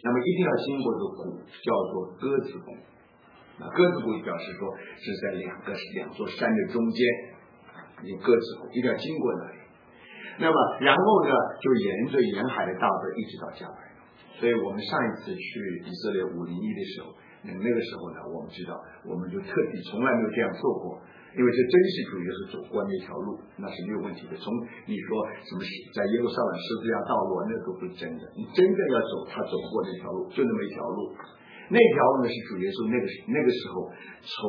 那么一定要经过这个骨，叫做鸽子骨。那鸽子骨表示说是在两座山的中间，有鸽子骨，一定要经过那里。那么然后呢，就沿着沿海的大河一直到加百农。所以我们上一次去以色列501的时候，那个时候呢，我们知道，我们就特地从来没有这样做过，因为这真是主耶稣走过那条路，那是没有问题的。从你说什么在耶路撒冷十字架道路，那都不是真的。你真正要走他走过那条路，就那么一条路。那条路呢是主耶稣那个时候从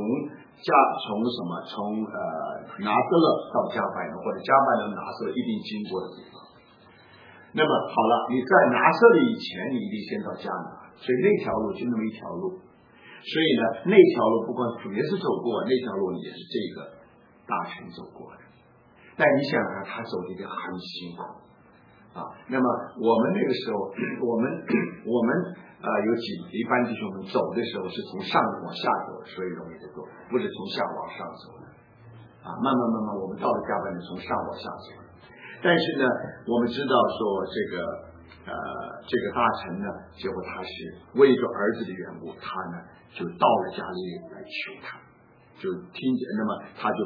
拿撒勒到加百农，或者加百农拿撒勒一定经过的地方。那么好了，你在拿撒勒以前，你一定先到加拿，所以那条路就那么一条路。所以呢，那条路不光主耶稣走过，那条路也是这个大臣走过的。但你想啊，他走的一定很辛苦啊。那么我们那个时候，我们有一般弟兄们走的时候是从上往下走，所以容易得多，不是从下往上走的啊。慢慢，我们到了加百农从上往下走。但是呢，我们知道说这个大臣呢，结果他是为着儿子的缘故，他呢就到了加利利来求他，就听见，那么他在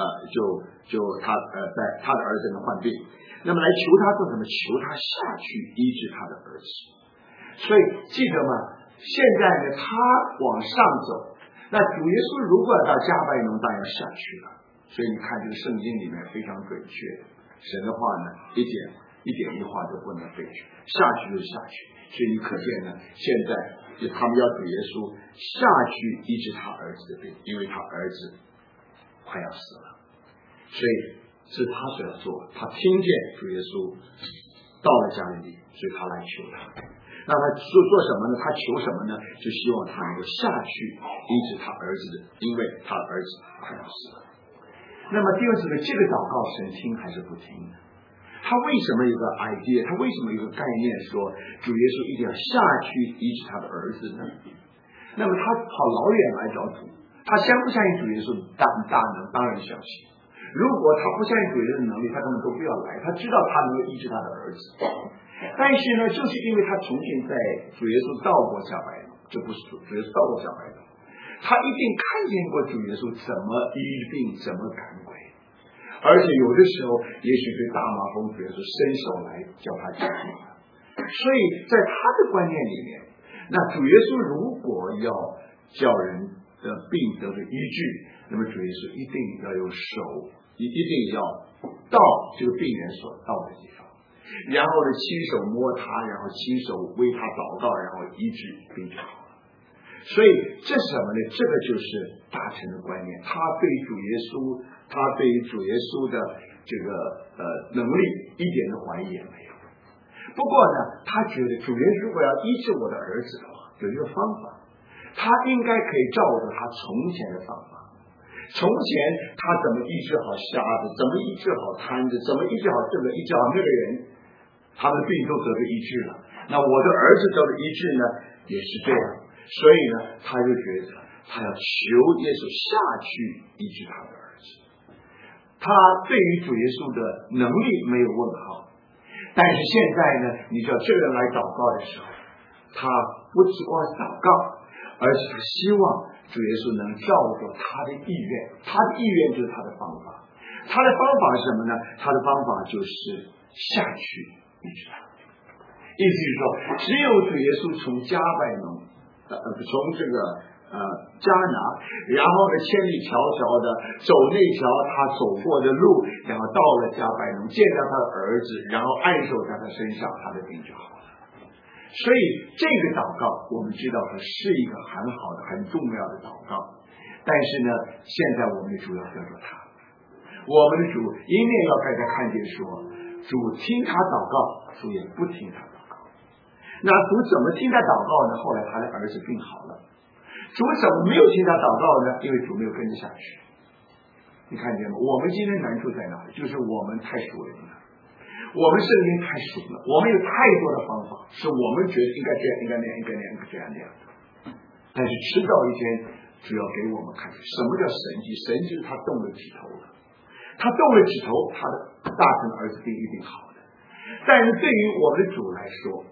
他的儿子呢患病，那么来求他做什么？求他下去医治他的儿子。所以记得吗？现在呢，他往上走，那主耶稣如果到加百农，当然下去了。所以你看这个圣经里面非常准确，神的话呢，一点一话都不能废去，下去就下去。所以你可见呢，现在就他们要主耶稣下去医治他儿子的病，因为他儿子快要死了，所以是他所要做。他听见主耶稣到了加利利，所以他来求他。那他做什么呢？他求什么呢？就希望他能够下去医治他儿子的，因为他儿子快要死了。那么弟兄姊妹，这个祷告神听还是不听呢？他为什么有个 idea？ 他为什么有个概念说主耶稣一定要下去医治他的儿子呢？那么他跑老远来找主，他相不相信主耶稣大能？当然相信。如果他不相信主耶稣的能力，他根本都不要来。他知道他能够医治他的儿子，但是呢，就是因为他从前在主耶稣到过加百农，这不是主耶稣到过加百农，他一定看见过主耶稣怎么医病，怎么赶鬼，而且有的时候也许对大麻风主耶稣伸手来叫他治病。所以在他的观念里面，那主耶稣如果要叫人的病得到医治，那么主耶稣一定要用手，一定要到这个病人所到的地方，然后呢亲手摸他，然后亲手为他祷告，然后医治病就好了。所以这是什么呢？这个就是大臣的观念，他对主耶稣的这个能力一点的怀疑也没有。不过呢，他觉得主耶稣如果要医治我的儿子的话，有一个方法，他应该可以照着他从前的方法。从前他怎么医治好瞎子，怎么医治好瘫子，怎么医治好这个，医治好那个人，他们病都得到医治了。那我的儿子得到医治呢，也是这样。所以呢，他就觉得他要求耶稣下去医治他的儿子。他对于主耶稣的能力没有问号，但是现在呢，你知道这个人来祷告的时候，他不只光是祷告，而是他希望主耶稣能照着他的意愿，他的意愿就是他的方法。他的方法是什么呢？他的方法就是下去医治他。意思是说，只有主耶稣从加百农，从这个加拿，然后呢千里迢迢的走那条他走过的路，然后到了加百农，见到他的儿子，然后按手在他身上，他的病就好了。所以这个祷告我们知道它是一个很好的很重要的祷告，但是呢，现在我们的主要叫做他，我们的主一面要大家看见说主听他祷告，主也不听他祷告。那主怎么听他祷告呢？后来他的儿子病好了。主怎么没有听他祷告呢？因为主没有跟着下去。你看见吗？我们今天难处在哪里？就是我们太熟人了，我们圣经太熟了，我们有太多的方法，是我们觉得应该这样，应该那样，应该那样，应该这样那样的。但是迟早一天，主要给我们看什么叫神迹。神迹是他动了指头了，他动了指头，他的大臣儿子病一定好的。但是对于我们的主来说，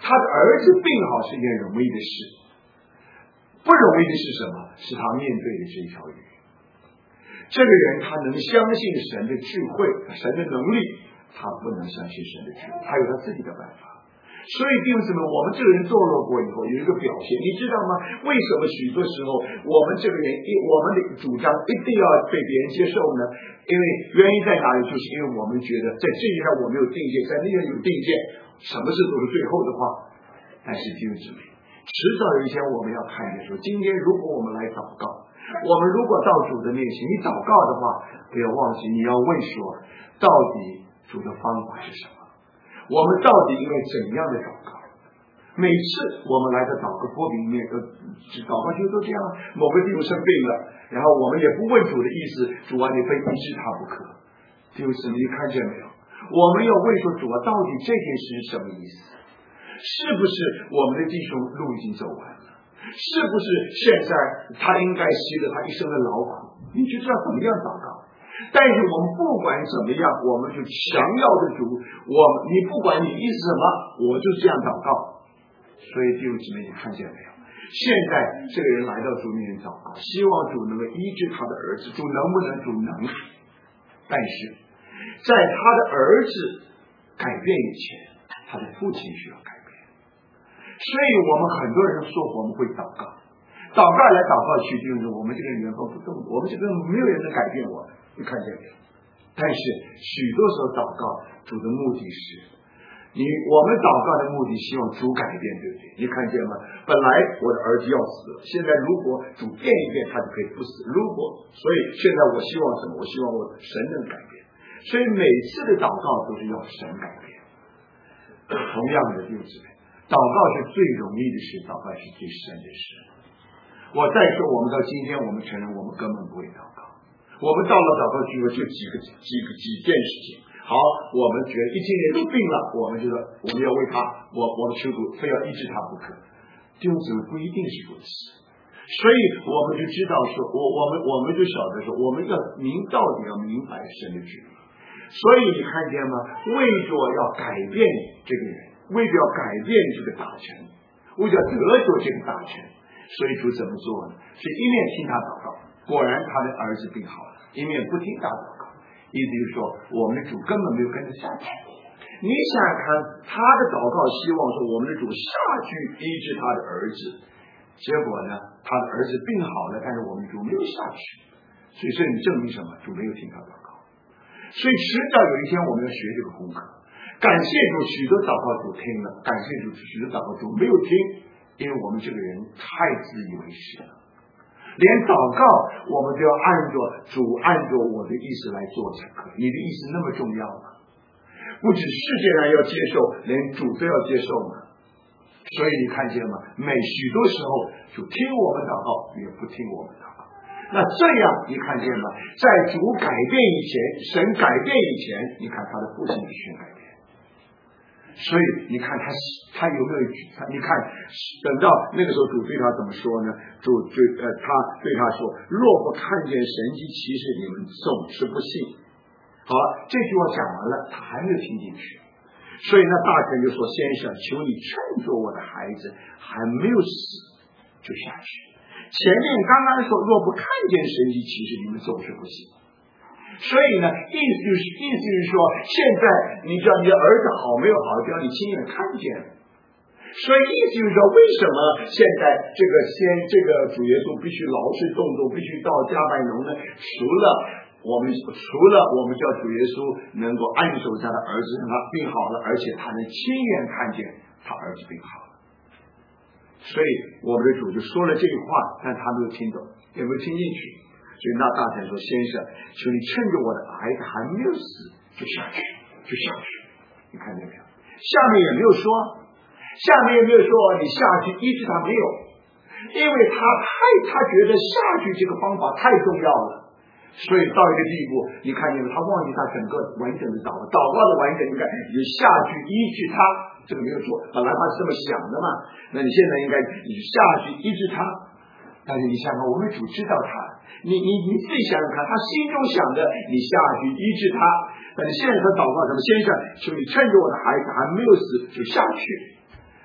他的儿子病好是一件容易的事，不容易的是什么？是他面对的这条鱼。这个人他能相信神的智慧、神的能力，他不能相信神的智慧，他有他自己的办法。所以弟兄姊妹，我们这个人堕落过以后有一个表现，你知道吗？为什么许多时候我们这个人我们的主张一定要被别人接受呢？因为原因在哪里？就是因为我们觉得在这一上我们有定见，在那边有定见，什么事都是最后的话。但是弟兄姊妹，迟早有一天我们要看见说，今天如果我们来祷告，我们如果到主的面前，你祷告的话，不要忘记你要问说，到底主的方法是什么？我们到底应该怎样的祷告？每次我们来到祷告波比里面，祷告就都这样，某个弟兄生病了，然后我们也不问主的意思，主啊，你非医治他不可。弟兄姊妹，你看见没有？我们要问说，主啊，到底这件事是什么意思？是不是我们的弟兄路已经走完了？是不是现在他应该吸了他一生的劳苦？你就知道怎么样祷告。但是我们不管怎么样，我们就强要的主，你不管你意思什么，我就这样祷告。所以弟兄姊妹，你看见没有？现在这个人来到主面前祷告，希望主能够医治他的儿子，主能不能？主能。但是在他的儿子改变以前，他的父亲需要改变。所以我们很多人说我们会祷告，祷告来祷告去，就是我们这个人原封不动，我们这个没有人能改变我，你看见没有？但是许多时候祷告主的目的是我们祷告的目的希望主改变，对不对？你看见吗？本来我的儿子要死了，现在如果主变一变，他就可以不死。所以现在我希望什么？我希望我神能改变。所以每次的祷告都是要神改变。同样的弟兄姊妹，祷告是最容易的事，祷告是最深的事。我再说，我们到今天，我们承认我们根本不会祷告。我们到了祷告聚会就几件事情。好，我们觉得一群人都病了，我们觉得我们要为他，我们求主非要医治他不可。弟兄姊妹，不一定是如此。所以我们就知道说，我们就晓得说，我们到底要明白神的旨意。所以你看见吗？为着要改变这个人，为着要改变这个大臣，为着得着这个大臣，所以主怎么做呢？是一面听他祷告，果然他的儿子病好了；一面不听他祷告，意思就是说，我们的主根本没有跟着下去。你想想看，他的祷告希望说我们的主下去医治他的儿子，结果呢，他的儿子病好了，但是我们主没有下去，所以这里证明什么？主没有听他祷告。所以迟早有一天我们要学这个功课。感谢主，许多祷告主听了；感谢主，许多祷告主没有听，因为我们这个人太自以为是了。连祷告我们都要按着我的意思来做才可以。你的意思那么重要吗？不止世界上要接受，连主都要接受吗？所以你看见吗？许多时候主听我们祷告，也不听我们祷告。那这样你看见吗？在主改变以前，神改变以前，你看他的父亲必须改变。所以你看他有没有？你看等到那个时候，主对他怎么说呢？他对他说：“若不看见神迹奇事，你们总是不信。”好了，这句话讲完了，他还没有听进去。所以那大臣就说：“先生，求你劝着我的孩子，还没有死就下去。前面刚刚说，若不看见神迹奇事，你们总是不信。”所以呢，意思就是说，现在你知道你的儿子好没有好，只要你亲眼看见。所以意思就是说，为什么现在这个主耶稣必须劳师动众，必须到加百农呢？除了我们叫主耶稣能够按手他的儿子让他病好了，而且他能亲眼看见他儿子病好了。所以我们的主就说了这句话，但他没有听懂，也没有听进去。所以那大臣说：“先生，求你趁着我的孩子还没有死就下去。”你看见没有？下面也没有说你下去医治他，没有，因为他觉得下去这个方法太重要了。所以到一个地步，你看见没有？他忘记他整个完整的祷告的完整，应该你下去医治他，这个没有错。本来他是这么想的嘛，那你现在应该你下去医治他。但是你想想，我们主知道他，你自己想想看，他心中想着你下去医治他，但是现在他祷告什么？先生，求你趁着我的孩子还没有死就下去。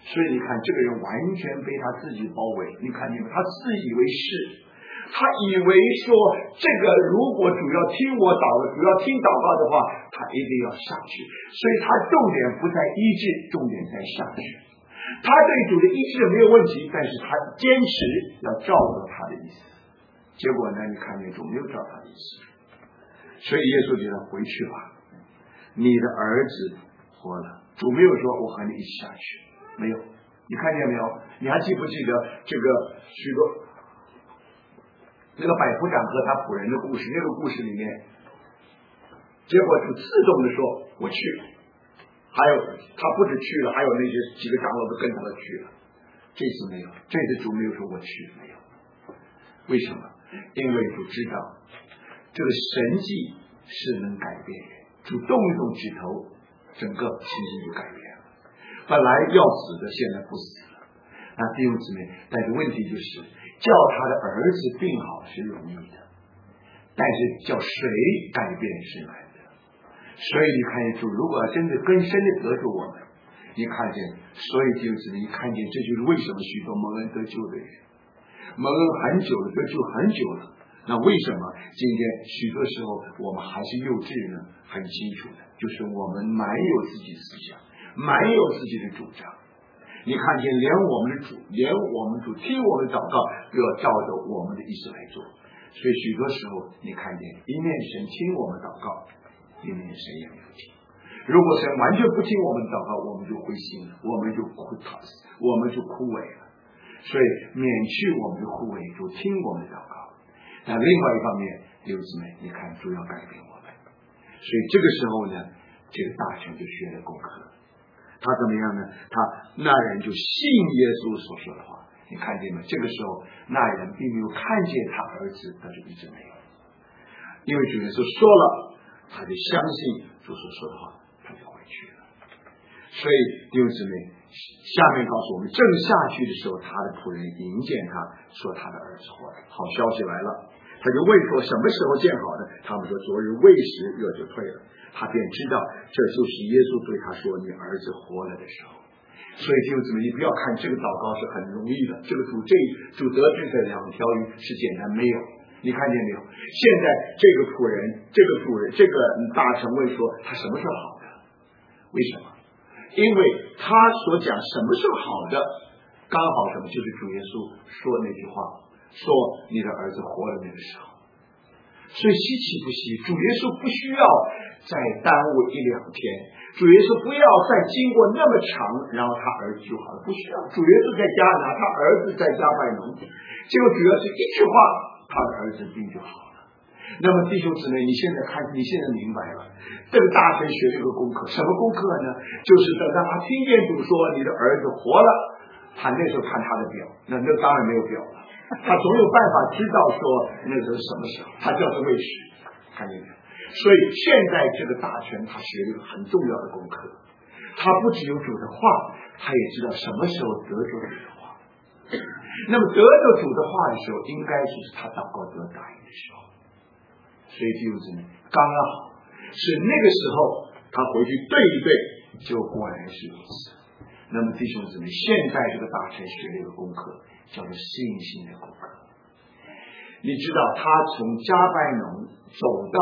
所以你看这个人完全被他自己包围，你看见没？他自以为是，他以为说这个如果主要听我祷告，主要听祷告的话，他一定要下去。所以他重点不在医治，重点在下去。他对主的医治没有问题，但是他坚持要照着他的意思。结果呢，你看见主没有照他的意思，所以耶稣就让回去吧，你的儿子活了。主没有说我和你一起下去，没有。你看见没有？你还记不记得这个许多那个百夫长和他仆人的故事？那个故事里面，结果就自动的说我去，还有他不止去了，还有那些几个长老都跟他去了。这次没有，这次主没有说我去，没有。为什么？因为主知道这个神迹是能改变人，主动一动指头，整个情形就改变了。本来要死的，现在不死了。那弟兄姊妹，但是问题就是叫他的儿子病好是容易的，但是叫谁改变是难的。所以你看见主如果真的更深的得住我们，你看见，所以弟兄姊妹，你看见这就是为什么许多蒙恩得救的人，蒙恩很久了，得救很久了，那为什么今天许多时候我们还是幼稚呢？很清楚的，就是我们没有自己思想，没有自己的主张。你看见连我们的主听我们的祷告都要照着我们的意思来做。所以许多时候你看见一面神听我们祷告，一面神也没有听。如果神完全不听我们祷告，我们就灰心了，我们就枯萎了。所以免去我们的枯萎，主听我们的祷告。那另外一方面，弟兄姊妹，你看主要改变我们。所以这个时候呢，这个大臣就学了功课。他怎么样呢？那人就信耶稣所说的话。你看见没？这个时候那人并没有看见他儿子，但是一直没有，因为主耶稣说了，他就相信主所说的话，他就回去了。所以弟兄姊妹，下面告诉我们，正下去的时候，他的仆人迎见他，说他的儿子活了。好消息来了，他就问说什么时候见好的？他们说昨日未时热就退了。他便知道这就是耶稣对他说你儿子活了的时候。所以弟兄姊妹，你不要看这个祷告是很容易的，这个主得知的两条鱼是简单，没有。你看见没有？现在这个仆人，这个主人，这个大臣问说他什么是好的？为什么？因为他所讲什么是好的，刚好什么就是主耶稣说那句话，说你的儿子活了那个时候。所以稀奇不稀，主耶稣不需要再耽误一两天，主耶稣不要再经过那么长，然后他儿子就好了，不需要。主耶稣在家拿，他儿子在家拜农，结果主要是一句话，他的儿子病就好了。那么弟兄姊妹，你现在明白了，这个大臣学这个功课，什么功课呢？就是等到他听见主说你的儿子活了，他那时候看他的表，那当然没有表了，他总有办法知道说那时候什么时候，他叫做未时，看见没有？所以现在这个大臣他学了一个很重要的功课，他不只有主的话，他也知道什么时候得着主的话。那么得着主的话的时候，应该就是他祷告得答应的时候。所以弟兄姊妹，刚刚好是那个时候，他回去对一对，就果然是如此。那么弟兄姊妹，现在这个大臣学了一个功课，叫做信心的功课。你知道他从加百农走到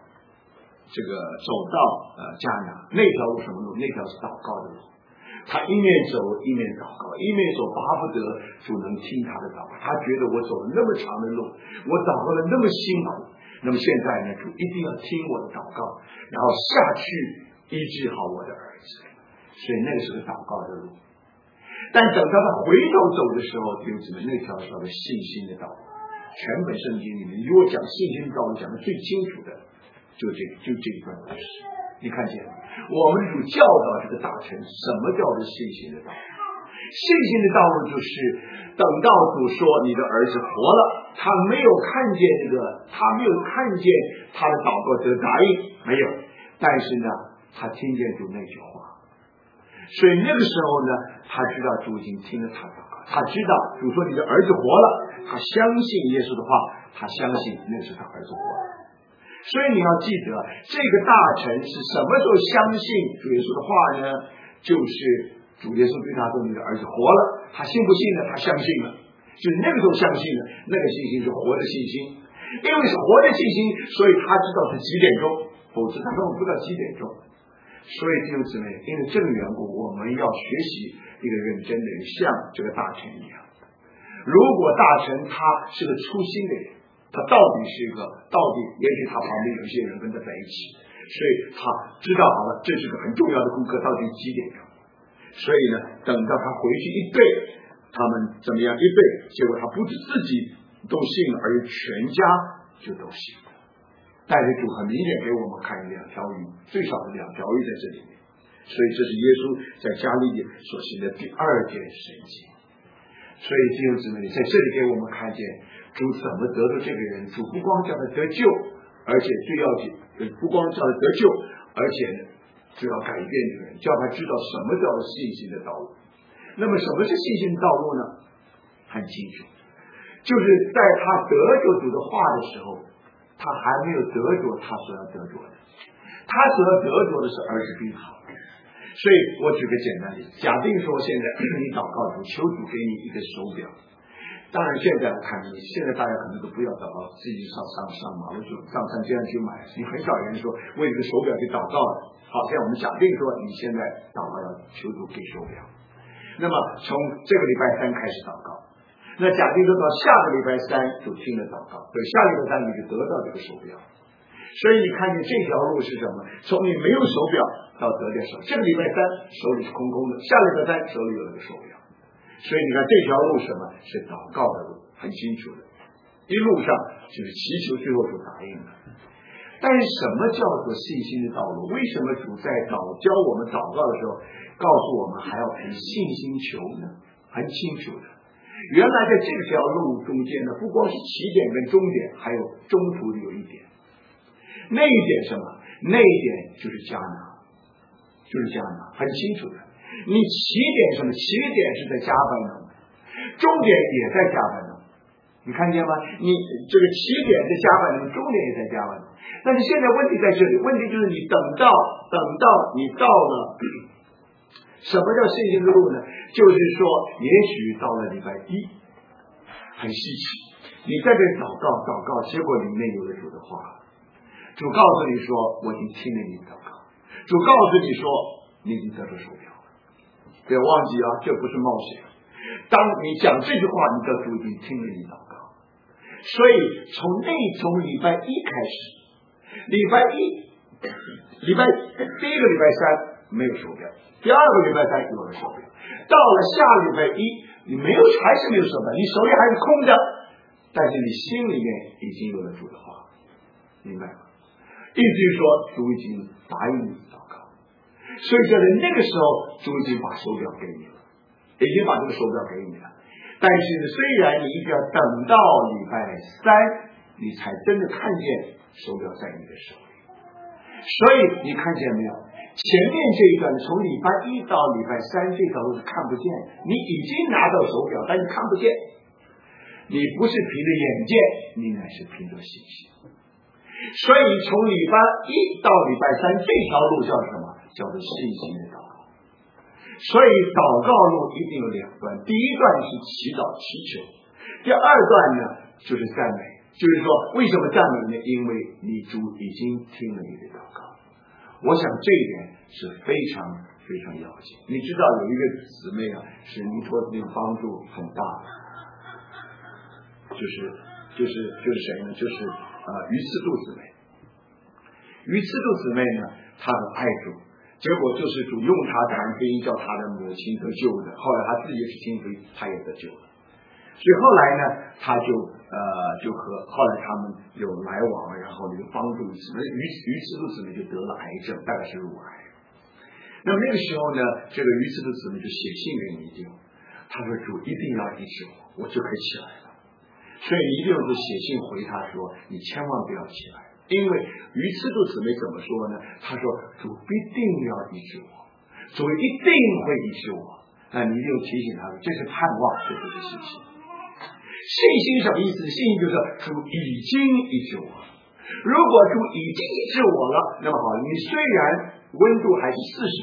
迦拿，那条路什么路？那条是祷告的路。他一面走一面祷告，一面走巴不得主能听他的祷告。他觉得我走了那么长的路，我祷告了那么辛苦，那么现在呢，主一定要听我的祷告，然后下去医治好我的儿子。所以那个是个祷告的路。但等到他回头走的时候，弟兄姊妹，那条叫做信心的道路。全本圣经里面，如果讲信心的道路，讲的最清楚的，就这一段故事。你看见我们主教导这个大臣，什么叫做信心的道路？信心的道路就是等到主说你的儿子活了，他没有看见他的祷告得答应，没有，但是呢，他听见主那句话。所以那个时候呢，他知道主已经听了他的祷告，他知道主说你的儿子活了，他相信耶稣的话，他相信那是他儿子活了。所以你要记得，这个大臣是什么时候相信主耶稣的话呢？就是主主耶稣对他说：“你的儿子活了。”他信不信呢？他相信了，就是那个时候相信了，那个信心是活的信心，因为是活的信心，所以他知道是几点钟，否则他根本不知道几点钟。所以弟兄姊妹，因为这个缘故，我们要学习一个认真的人，像这个大臣一样。如果大臣他是个粗心的人，他到底也许他旁边有一些人跟他在一起，所以他知道好了，这是个很重要的顾客，到底几点钟。所以呢，等到他回去一对，他们怎么样一对，结果他不止自己都信了，而且全家就都信了。但是主很明显给我们看2条鱼，最少是2条鱼在这里面，所以这是耶稣在加利利所行的第2件神迹。所以弟兄姊妹，在这里给我们看见主怎么得到这个人，主不光叫他得救，而且最要紧，不光叫他得救，而且呢就要改变这个人，叫他知道什么叫做信心的道路。那么什么是信心的道路呢？很清楚，就是在他得着主的话的时候，他还没有得着他所要得着的，他所要得着的是儿子病好。所以我举个简单例子，假定说现在你祷告主，求主给你一个手表。当然现在来看，现在大家可能都不要祷告，自己上马路去上山街上去买，你很少人说为这个手表去祷告的。好，现在我们假定说你现在祷告要求主给手表，那么从这个礼拜3开始祷告，那假定说到下个礼拜3主听了祷告，对，下个礼拜3你就得到这个手表。所以你看见这条路是什么？从你没有手表到得见手，这个礼拜3手里是空空的，下礼拜3手里有了个手表。所以你看这条路什么是祷告的路，很清楚的，一路上就是祈求，最后主答应了。但是什么叫做信心的道路？为什么主在教我们祷告的时候告诉我们还要凭信心求呢？很清楚的，原来在这条路中间呢，不光是起点跟终点，还有中途的有一点。那一点什么？那一点就是迦拿，很清楚的。你起点什么？起点是在加百农，终点也在加百农，你看见吗？你这个起点在加百农，终点也在加百农。但是现在问题在这里，问题就是你等到你到了，什么叫信心的路呢？就是说，也许到了礼拜1，很稀奇，你在这祷告，结果里面有了主的话。主告诉你说我已经听了你的祷告，主告诉你说你已经得到手表了，不要忘记啊，这不是冒险。当你讲这句话，你知道主已经听了你祷告。所以从礼拜1开始，礼拜第一个礼拜3没有手表，第2个礼拜3有了手表，到了下礼拜1你还是没有手表，你手里还是空的，但是你心里面已经有了主的话，明白吗？意思就是说主已经答应你祷告，所以在那个时候主已经把手表给你了，已经把这个手表给你了。但是虽然你一定要等到礼拜3你才真的看见手表在你的手里。所以你看见没有，前面这一段从礼拜1到礼拜3这条路是看不见的，你已经拿到手表，但你看不见，你不是凭着眼见，你乃是凭着信心。所以从礼拜1到礼拜3这条路叫什么？叫做信心的祷告。所以祷告路一定有2段，第一段是祈祷祈求，第2段呢就是赞美。就是说为什么赞美呢？因为你主已经听了你的祷告。我想这一点是非常非常要紧。你知道有一个姊妹啊，是尼托斯帮助很大的，就是谁呢？就是于次度姊妹。于次度姊妹呢，她很爱主，结果就是主用她传福音，叫她的母亲得救的。后来她自己也是听福音，她也得救了。所以后来呢，她就和后来他们有来往，然后就帮助于次度姊妹就得了癌症，大概是乳癌。那么那个时候呢，这个于次度姊妹就写信给尼丢，他说主一定要医治我就可以起来了。所以尼丢就写信回他说，你千万不要起来，因为于次度姊妹怎么说呢？他说主必定要医治我，主一定会医治我。那尼丢提醒他说，这是盼望，这不是信心。信心什么意思？信心就是主已经医治我了。如果主已经医治我了，那么好，你虽然温度还是40度，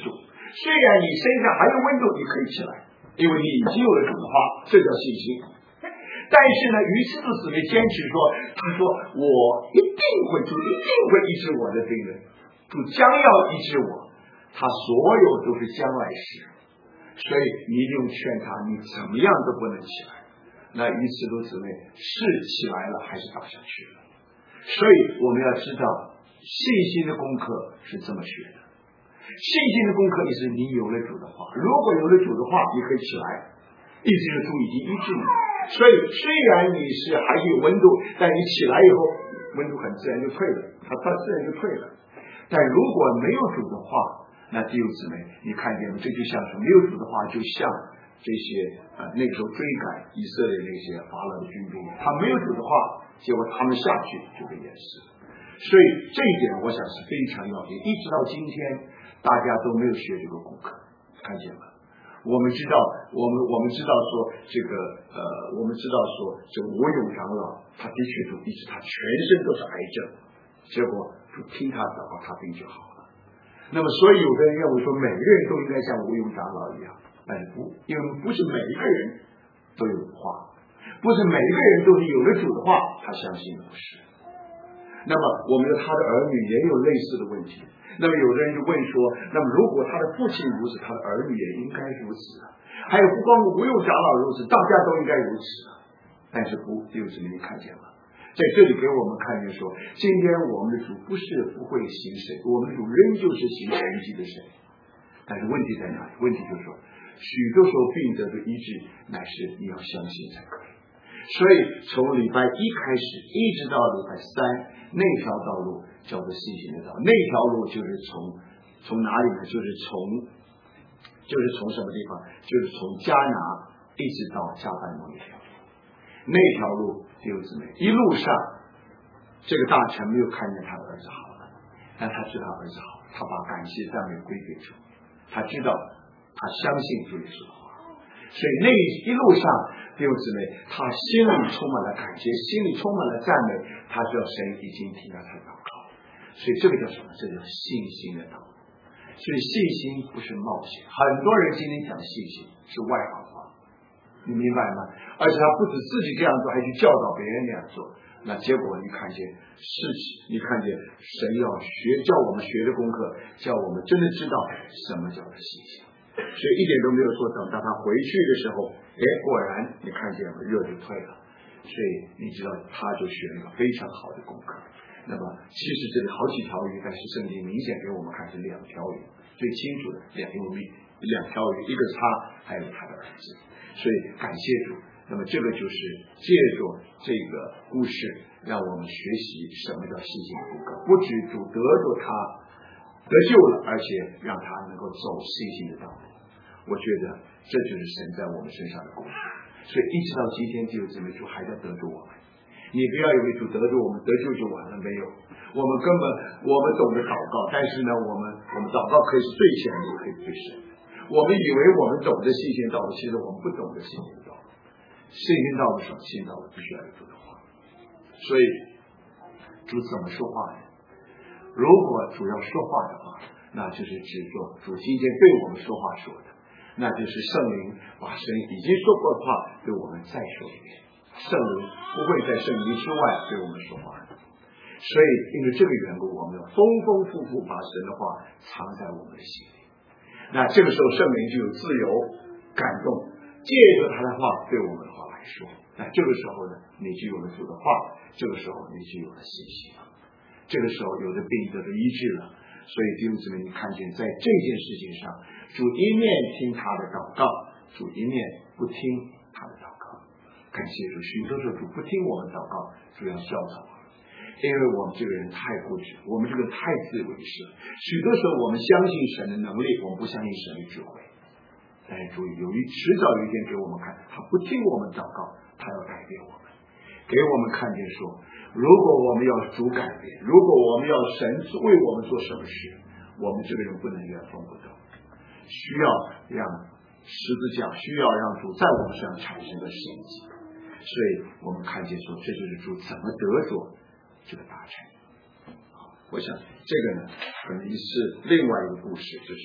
虽然你身上还有温度，你可以起来，因为你已经有了主的话，这叫信心。但是呢，于是的姊妹坚持说，他说我一定会主一定会医治我的病人，主将要医治我，他所有都是将来时，所以你一定劝他，你怎么样都不能起来。那于是的姊妹是起来了还是倒下去了？所以我们要知道信心的功课是这么学的。信心的功课也是你有了主的话，如果有了主的话，你可以起来，意思是主已经医治你。所以虽然你是还是有温度，但你起来以后温度很自然就退了，它自然就退了。但如果没有主的话，那弟兄姊妹你看见吗？这就像是没有主的话，就像这些那个时候追赶以色列那些法老的军兵，他没有主的话，结果他们下去就被淹死。所以这一点我想是非常要紧，一直到今天大家都没有学这个功课，看见吗？我们知道说这个我们知道说这个吴勇长老，他的确主医治他全身都是癌症，结果就听他祷告，他病就好了。那么所以有的人认为说每个人都应该像吴勇长老一样，但是不，因为不是每一个人都有话，不是每一个人都是有了主的话他相信的，不是。那么我们的他的儿女也有类似的问题。那么有的人就问说，那么如果他的父亲如此，他的儿女也应该如此啊？还有不光吴勇长老如此，大家都应该如此啊。但是不，弟兄姊妹你看见了，在这里给我们看见说，今天我们的主不是不会行神，我们的主仍旧是行神迹的神。但是问题在哪里？问题就是说，许多时候病得的医治，乃是你要相信才可以。所以从礼拜一开始一直到礼拜三，那条道路叫做信心的道路。那条路就是从哪里呢？就是从什么地方？就是从迦拿一直到加百农那条路。那条路弟兄姊妹，一路上这个大臣没有看见他的儿子好了，但他知道儿子好，他把感谢赞美归给主，他知道他相信主耶稣的话，所以那一路上弟兄姊妹，他心里充满了感谢，心里充满了赞美，他知道神已经听到他的祷告，所以这个叫什么？这叫信心的道路。所以信心不是冒险，很多人今天讲信心是外行话，你明白吗？而且他不止自己这样做，还去教导别人那样做，那结果你看见事情，你看见神要叫我们学的功课，叫我们真的知道什么叫做信心。所以一点都没有说等到他回去的时候，果然你看见了热就退了，所以你知道他就学了一个非常好的功课。那么其实这里好几条鱼，但是圣经明显给我们看是两条鱼，最清楚的两条鱼，一个是他，还有他的儿子。所以感谢主。那么这个就是借着这个故事，让我们学习什么叫信心的功课，不止主得着他得救了，而且让他能够走信心的道路。我觉得这就是神在我们身上的功课。所以一直到今天，弟兄姊妹，主还在得着我们。你不要以为主得着我们得救就完了，没有。我们懂得祷告，但是呢，我们祷告可以是最浅的，也可以最深。我们以为我们懂得信心道路，其实我们不懂得信心道路。信心道路什么？信心道路必须要有主的话。所以主怎么说话呢？如果主要说话的话，那就是指着主今天对我们说话说的，那就是圣灵把神已经说过的话对我们再说一遍。圣灵不会在圣灵之外对我们说话的，所以因为这个缘故，我们要丰丰富富把神的话藏在我们的心里。那这个时候圣灵就有自由感动，借着他的话对我们的话来说，那这个时候呢，你就有了主的话，这个时候你就有了信心了，这个时候有的病得到医治了。所以弟兄姊妹，你看见在这件事情上，主一面听他的祷告，主一面不听他的祷告。感谢主，许多时候主不听我们祷告，主要教导我们，因为我们这个人太固执，我们这个太自以为是了。许多时候我们相信神的能力，我们不相信神的智慧。但是注意，迟早有一天给我们看，他不听我们祷告，他要改变我们，给我们看见说，如果我们要主改变，如果我们要神为我们做什么事，我们这个人不能原封不动，需要让十字架，需要让主在我们身上产生的神迹。所以我们看见说，这就是主怎么得着这个大臣。我想这个呢，可能是另外一个故事，就是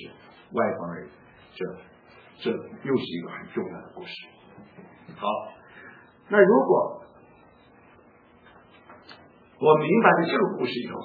外邦人，这又是一个很重要的故事。好，那如果我明白了这个故事以后，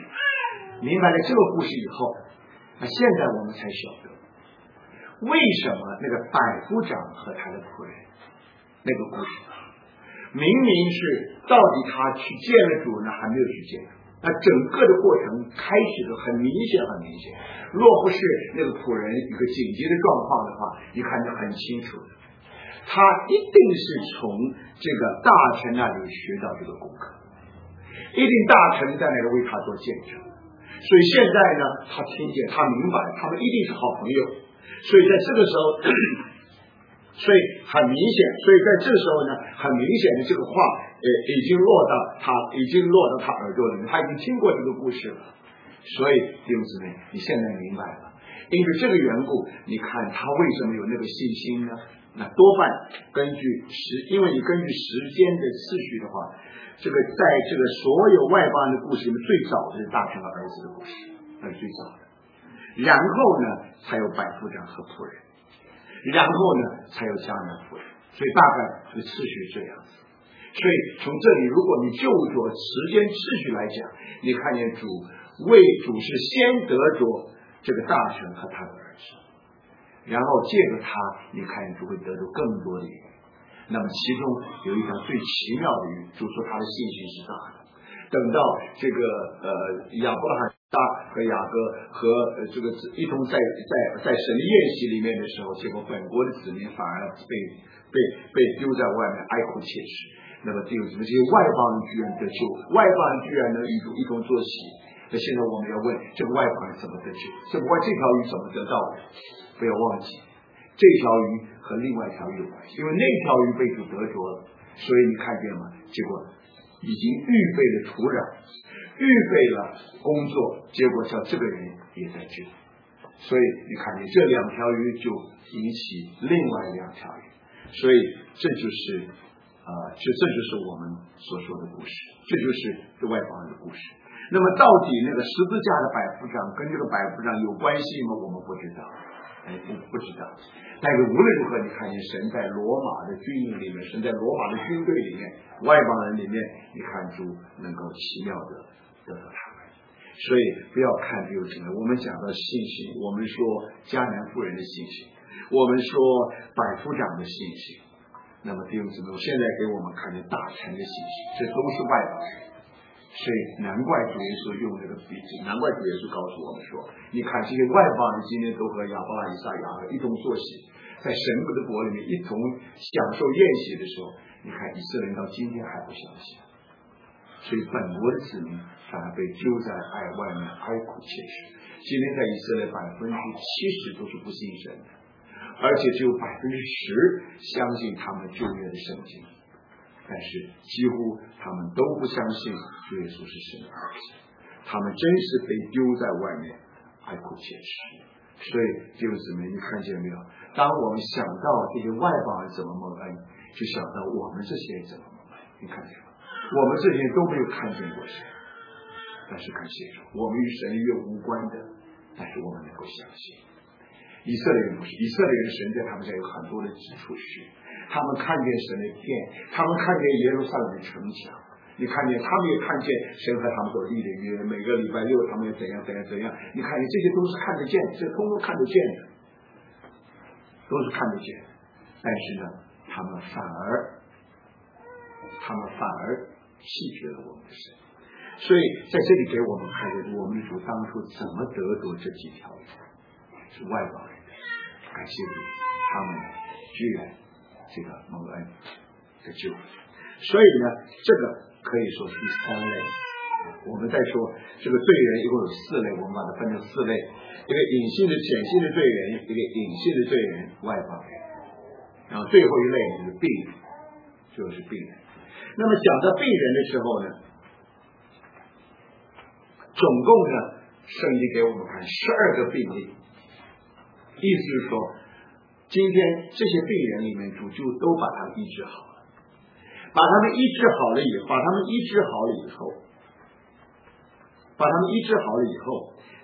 那现在我们才晓得为什么那个百夫长和他的仆人那个故事，明明是到底他去见了主呢，还没有去见主，那整个的过程开始的很明显。若不是那个仆人一个紧急的状况的话，你看得很清楚的，他一定是从这个大臣那里学到这个功课，一定大臣在那里为他做见证。所以现在呢，他听见，他明白，他们一定是好朋友。所以在这个时候，所以在这个时候呢，很明显的这个话，已经落到他耳朵里面，他已经听过这个故事了。所以弟兄姊妹，你现在明白了，因为这个缘故，你看他为什么有那个信心呢？那多半因为你根据时间的次序的话，这个在这个所有外邦人的故事里面，最早的是大臣和儿子的故事，那是最早的。然后呢，才有百夫长和仆人，然后呢，才有迦南妇人。所以大概这个次序这样子。所以从这里，如果你就着时间次序来讲，你看见主是先得着这个大臣和他的儿子，然后借着他，你看见主会得着更多的鱼。那么其中有一条最奇妙的鱼，主说他的信心是大的。等到这个亚伯拉罕和雅各和这个一同在神的宴席里面的时候，结果本国的子民反而被丢在外面哀哭切齿。那么弟兄姊妹，这些外邦人居然得救，外邦人居然能一同作喜。那现在我们要问，这个外邦人怎么得救？只不过这条鱼怎么得到的？不要忘记，这条鱼和另外一条鱼有关系，因为那条鱼被主得着了，所以你看见吗？结果已经预备了土壤，预备了工作，结果叫这个人也在救。所以你看见这两条鱼就引起另外两条鱼，所以这就是我们所说的故事，这就是这外邦人的故事。那么到底那个十字架的百夫长跟这个百夫长有关系吗？我们不知道，不知道。但是无论如何，你看见神在罗马的军营里面，神在罗马的军队里面，外邦人里面，你看主能够奇妙的得到他们。所以不要看弟兄姊妹，我们讲到信心，我们说迦南妇人的信心，我们说百夫长的信心。那么弟兄姊妹，现在给我们看见大臣的信心，这都是外邦人。所以难怪主耶稣用这个比喻，难怪主耶稣告诉我们说，你看这些外邦人今天都和亚伯拉罕、以撒、雅各一同作喜，在神的国里面一同享受宴席的时候，你看以色列人到今天还不相信，所以本国的子民反而被丢在外面哀哭切齿。今天在以色列70%都是不信神的，而且只有10%相信他们旧约的圣经。但是几乎他们都不相信主耶稣是神的儿子，他们真是被丢在外面哀哭切齿。所以弟兄姊妹，你看见没有？当我们想到这些外邦人怎么蒙恩，就想到我们这些人怎么蒙恩。你看见吗？我们这些人都没有看见过神，但是感谢主，我们与神越无关的，但是我们能够相信。以色列人不是，以色列人神在他们家有很多的基础是，他们看见神的殿，他们看见耶路撒冷的城墙，你看见他们也看见神和他们所立的约，每个礼拜六他们要怎样，你看见这些都是看得见，这通通看得见的，都是看得见。但是呢，他们反而弃绝了我们的神。所以在这里给我们看见我们的主当初怎么得着这几条路，是外邦人的，感谢主，他们居然这个蒙恩的救。所以呢，这个可以说是第3类。我们再说这个罪人一共有4类，我们把它分成4类：一个隐性的、显性的罪人，一个隐性的罪人，外邦人，然后最后一类就是病人，就是病人。那么讲到病人的时候呢，总共呢，圣经给我们看12个病例，意思是说，今天这些病人里面，主就都把他们医治好了，把他们医治好了以后，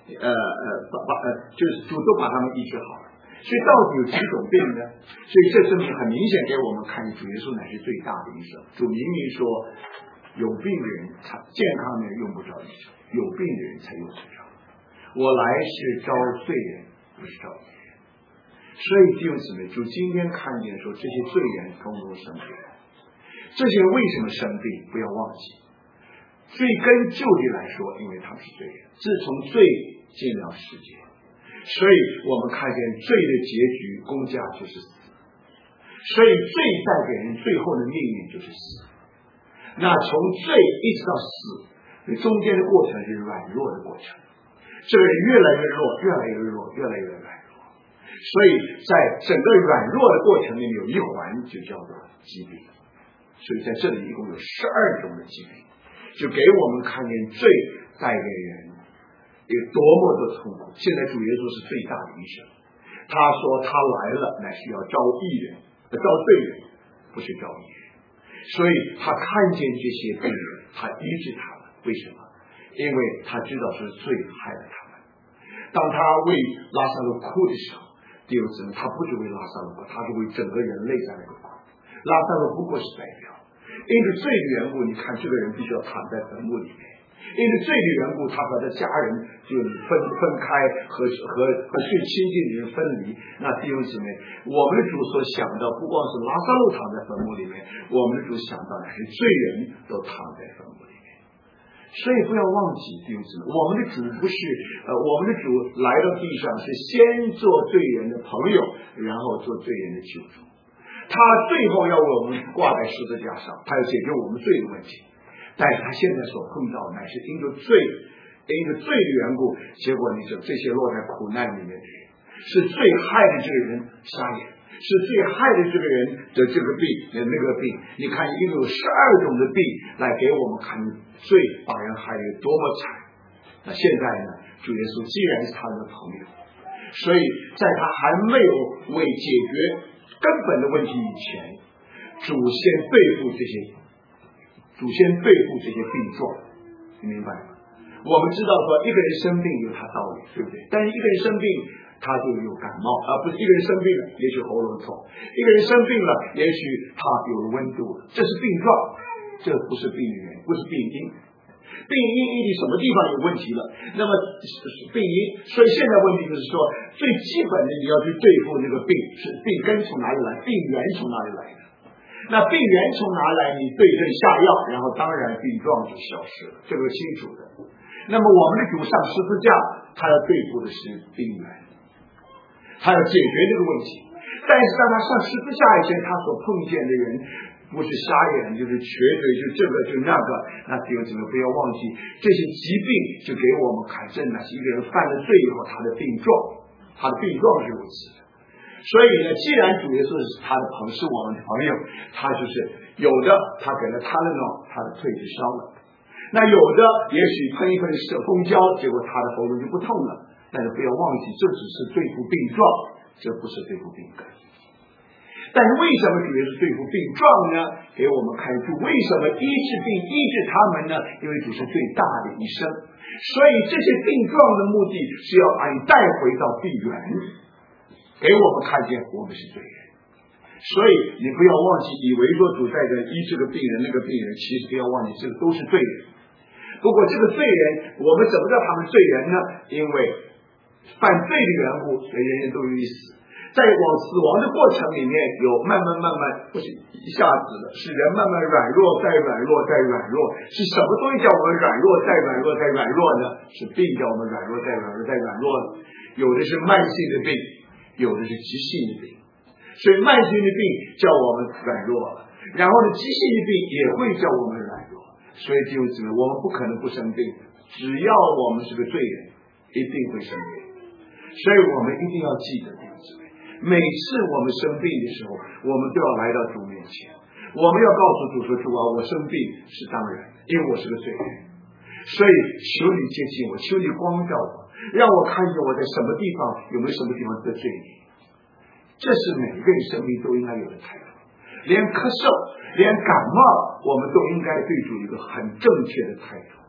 就是主都把他们医治好了。所以到底有几种病呢？所以这证明很明显给我们看，主耶稣乃是最大的医生。主明明说，有病的人他健康的人用不着医生，有病的人才用得着。我来是招罪人，不是招义人。所以弟兄姊妹，主今天看见说，这些罪人通通生病。这些为什么生病？不要忘记，追根究底来说，因为他们是罪人。自从罪进了世界，所以我们看见罪的结局，公价就是死。所以罪带给人最后的命运就是死。那从罪一直到死，中间的过程是软弱的过程。这个人越来越弱，越来越弱，越来越软弱。所以在整个软弱的过程里面，有一环就叫做疾病。所以在这里一共有12种的疾病，就给我们看见罪带给人有多么的痛苦。现在主耶稣是最大的医生，他说他来了乃是要招义人，招罪人，不是招义人。所以他看见这些病人，他医治他们。为什么？因为他知道是罪害了他们。当他为拉撒路哭的时候，弟兄姊妹，他不是为拉撒路哭，他是为整个人类在那个哭。拉撒路不过是代表，因着罪的缘故，你看这个人必须要躺在坟墓里面。因着罪的缘故，他和他家人就分开，和最亲近的人分离。那弟兄姊妹，我们的主所想到，不光是拉撒路躺在坟墓里面，我们的主想到的是罪人都躺在坟墓里面。所以不要忘记，弟兄姊妹，我们的主不是我们的主来到地上是先做罪人的朋友，然后做罪人的救主。他最后要为我们挂在十字架上，他要解决我们罪的问题。但是他现在所碰到乃是因着罪的缘故，结果你说这些落在苦难里面的人，是最害的这个人瞎眼，是最害的这个人的这个病的那个病。你看一共有12种的病来给我们看罪把人害得多么惨。那现在呢，主耶稣既然是他的朋友，所以在他还没有为解决根本的问题以前，主先对付这些病状，你明白吗？我们知道说一个人生病有他道理，对不对？但是一个人生病他就有感冒，不是一个人生病了也许喉咙痛，一个人生病了也许他有温度，这是病状，这不是病源，不是病因。病因一定什么地方有问题了，那么病因。所以现在问题就是说，最基本的你要去对付那个病，是病根从哪里来，病源从哪里来的。那病源从哪来？你对症下药，然后当然病状就消失了，这个清楚的。那么我们的主上十字架，他要对付的是病源，他要解决这个问题。但是当他上十字架以前，他所碰见的人不是瞎眼，就是瘸腿，就这个就那个。那弟兄姊妹不要忘记，这些疾病就给我们看，这乃是一个人犯了罪以后他的病状，他的病状是如此的。所以呢，既然主耶稣是他的朋友，是我们的朋友，他就是有的他给了他的呢，他的腿就消了。那有的也许喷一喷蜂胶，结果他的喉咙就不痛了。但是不要忘记，这只是对付病状，这不是对付病根。但是为什么主耶稣对付病状呢？给我们看主为什么医治病医治他们呢？因为主是最大的医生，所以这些病状的目的是要把你带回到病源，给我们看见我们是罪人。所以你不要忘记，以为说主在这医这个病人那个病人，其实不要忘记，这个都是罪人。不过这个罪人，我们怎么知道他们罪人呢？因为犯罪的缘故，所以人人都容易死。在往死亡的过程里面，有慢慢，不是一下子的，是人慢慢软弱，再软弱，再软弱。是什么东西叫我们软弱，再软弱，再软弱呢？是病叫我们软弱，再软弱，再软弱了。有的是慢性的病，有的是急性的病。所以慢性的病叫我们软弱了，然后呢，急性的病也会叫我们软弱。所以弟兄姊妹，我们不可能不生病，只要我们是个罪人，一定会生病。所以我们一定要记得，弟兄姊妹，每次我们生病的时候，我们都要来到主面前，我们要告诉主说：主啊，我生病是当然，因为我是个罪人。所以求你接近我，求你光照我，让我看见我在什么地方，有没有什么地方得罪你。这是每个人生命都应该有的态度，连咳嗽连感冒我们都应该对主一个很正确的态度。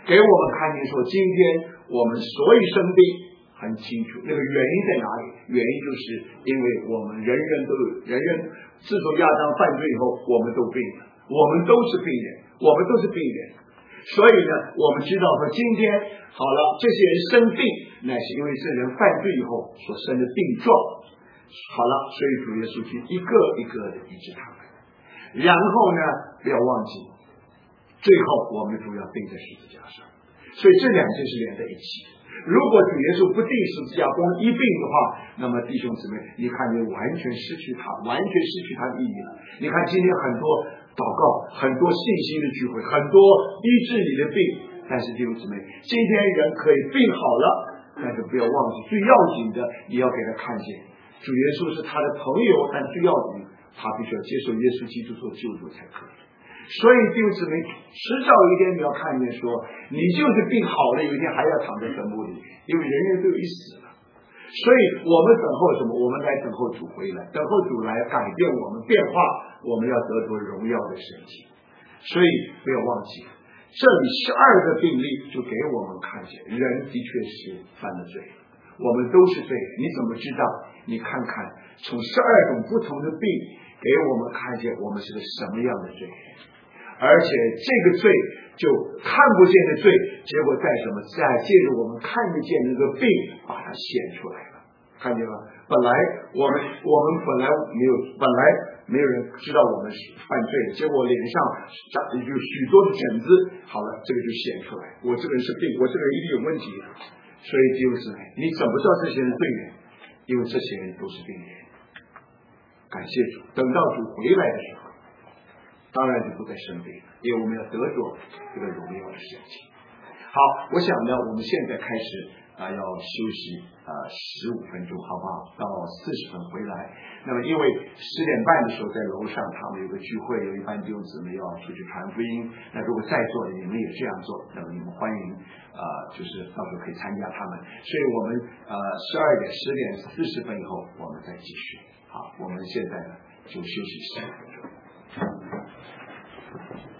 给我们看见说，今天我们所以生病很清楚，那个原因在哪里？原因就是因为我们人人自从亚当犯罪以后，我们都病了，我们都是病人，所以呢，我们知道说今天好了，这些人生病，那是因为这人犯罪以后所生的病状。好了，所以主耶稣去一个一个的医治他们。然后呢，不要忘记，最后我们主要钉在十字架上，所以这两件是连在一起。如果主耶稣不钉十字架光医病的话，那么弟兄姊妹，你看你完全失去它的意义了。你看今天很多祷告，很多信心的聚会，很多医治你的病，但是弟兄姊妹，今天人可以病好了，但是不要忘记最要紧的，你要给他看见主耶稣是他的朋友，但最要紧他必须要接受耶稣基督做救主才可以。所以弟兄姊妹，迟早一天你要看见说，你就是病好了，有一天还要躺在坟墓里面，因为人人都有一死了。所以我们等候什么？我们来等候主回来，等候主来改变我们，变化我们要得着荣耀的身体。所以不要忘记，这里12个病例就给我们看见，人的确是犯了罪，我们都是罪人。你怎么知道？你看看从12种不同的病给我们看见我们是个什么样的罪人，而且这个罪就看不见的罪，结果在什么？在借着我们看得见那个病把它显出来了，看见吗？本来我们本来没有人知道我们是犯罪，结果脸上长有许多的疹子，好了，这个就显出来，我这个人是病，我这个人一定有问题。所以就是你怎么知道这些人罪人？因为这些人都是病人。感谢主，等到主回来的时候，当然就不再生病了，因为我们要得着这个荣耀的身体。好，我想呢，我们现在开始要休息15分钟，好不好？到40分回来。那么因为10点半的时候在楼上他们有个聚会，有一班弟兄姊妹要出去传福音，那如果在座的你们也这样做，那么你们欢迎就是到时候可以参加他们。所以我们10点40分以后我们再继续。好，我们现在呢就休息15分钟。